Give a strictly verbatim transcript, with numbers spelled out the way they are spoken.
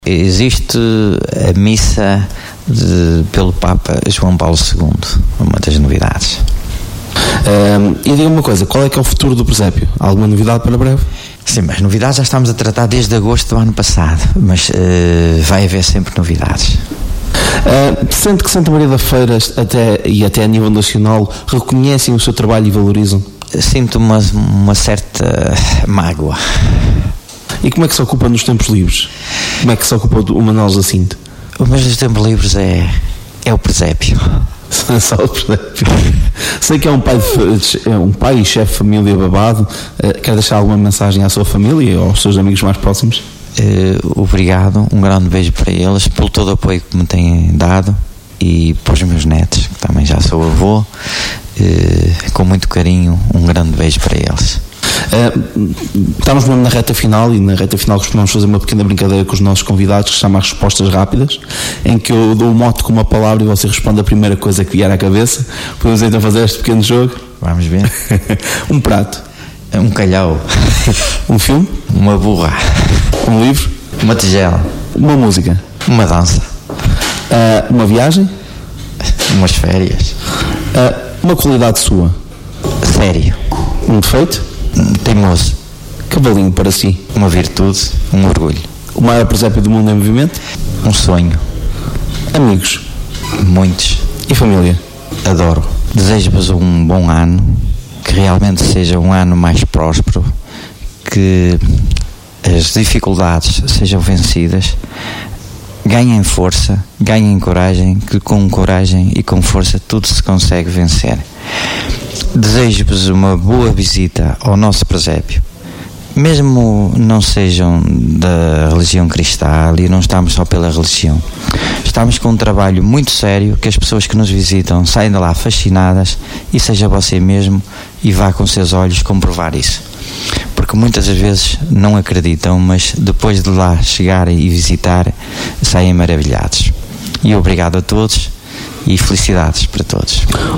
Existe a missa de, pelo Papa João Paulo segundo, uma das novidades. Um, e diga uma coisa, qual é que é o futuro do presépio? Alguma novidade para breve? Sim, mas novidades já estamos a tratar desde agosto do ano passado, mas uh, vai haver sempre novidades. Uh, sente que Santa Maria da Feira até, e até a nível nacional reconhecem o seu trabalho e valorizam? Sinto uma, uma certa mágoa. E como é que se ocupa nos tempos livres? Como é que se ocupa o Manuel Jacinto? O meu dos tempos livres é, é o presépio. Só o presépio. Sei que é um pai, de, é um pai e chefe de família babado. Uh, quer deixar alguma mensagem à sua família ou aos seus amigos mais próximos? Uh, obrigado, um grande beijo para eles, pelo todo o apoio que me têm dado, e para os meus netos, que também já sou avô, uh, com muito carinho, um grande beijo para eles. Uh, estamos mesmo na reta final, e na reta final costumamos fazer uma pequena brincadeira com os nossos convidados que se chama as respostas rápidas, em que eu dou o mote com uma palavra e você responde a primeira coisa que vier à cabeça. Podemos então fazer este pequeno jogo? Vamos ver. Um prato. Um calhau. Um filme. Uma burra. Um livro. Uma tigela. Uma música. Uma dança. Uh, uma viagem. Umas férias. Uh, uma qualidade sua. Sério. Um defeito. Teimoso. Cavalinho para si. Uma virtude. Um orgulho. O maior presépio do mundo em movimento. Um sonho. Amigos. Muitos. E família. Adoro. Desejo-vos um bom ano, que realmente seja um ano mais próspero, que as dificuldades sejam vencidas, ganhem força, ganhem coragem, que com coragem e com força tudo se consegue vencer. Desejo-vos uma boa visita ao nosso presépio, mesmo não sejam da religião cristã, e não estamos só pela religião. Estamos com um trabalho muito sério, que as pessoas que nos visitam saem de lá fascinadas, e seja você mesmo e vá com seus olhos comprovar isso. Porque muitas das vezes não acreditam, mas depois de lá chegarem e visitar, saem maravilhados. E obrigado a todos e felicidades para todos.